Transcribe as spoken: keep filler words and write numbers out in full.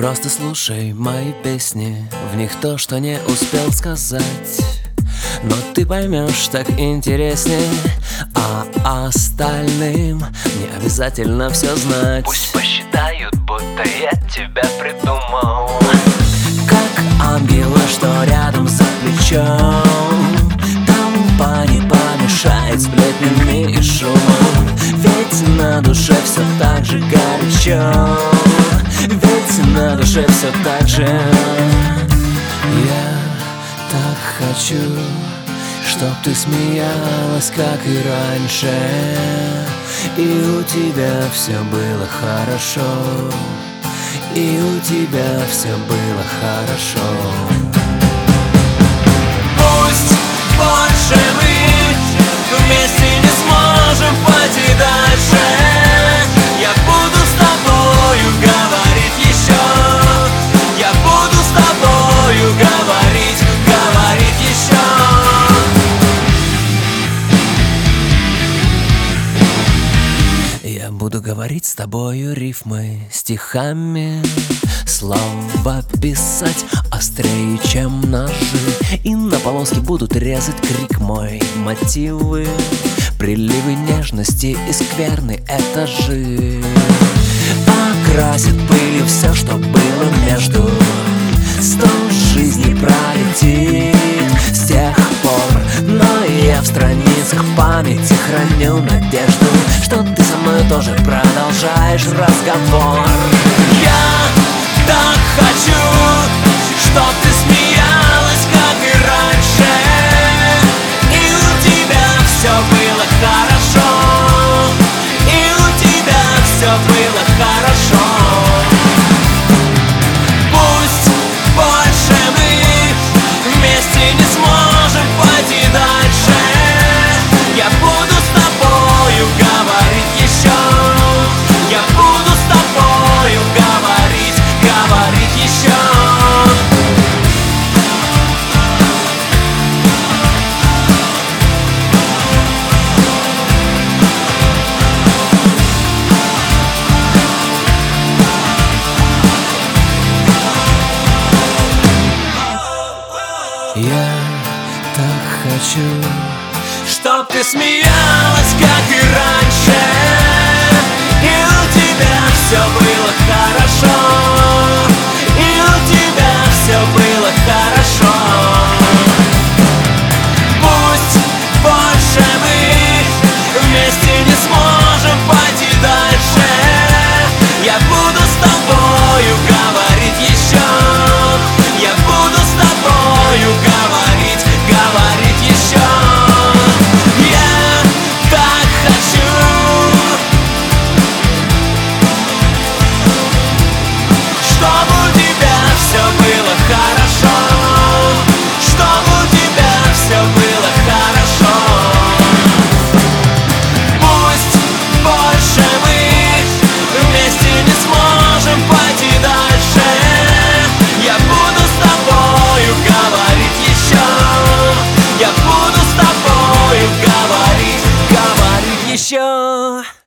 Просто слушай мои песни, в них то, что не успел сказать. Но ты поймешь так интереснее, а остальным не обязательно все знать. Пусть посчитают, будто я тебя придумал. Как ангелы, что рядом за плечом, толпа не помешает сплетнями и шумом. Ведь на душе все так же горячо, ведь на душе все так же. Я так хочу, чтоб ты смеялась, как и раньше, и у тебя все было хорошо, и у тебя все было хорошо. Пусть больше мы вместе не сможем пойти дальше, я буду с тобою говорить еще, я буду с тобою говорить, говорить еще. Я буду говорить с тобою рифмы, стихами, слова писать острее, чем ножи, и на полоски будут резать крик мой. Мотивы, приливы нежности и скверны этажи окрасит пылью все, что было между. Сто жизней пролетит с тех пор, но я в страницах памяти храню надежду, что ты со мной тоже продолжаешь разговор. Я так хочу, чтоб ты смеялась, как и раньше, и у тебя все было хорошо, и у тебя все было хорошо. Пусть больше мы вместе не сможем пойти дальше, я буду с тобою говорить еще, я буду с тобою говорить, говорить еще. Я так хочу, Чтоб ты смеялась, как и раньше, и у тебя все было хорошо, и у тебя все было хорошо. Пусть больше мы вместе не сможем пойти дальше, я буду с тобою говорить еще, я буду с тобою говорить, говорить еще. Я так хочу, чтобы у тебя все было хорошо, чтобы у тебя все было хорошо. Пусть больше мы вместе не сможем пойти дальше, я буду с тобою говорить еще, я буду с тобою говорить, говорить еще.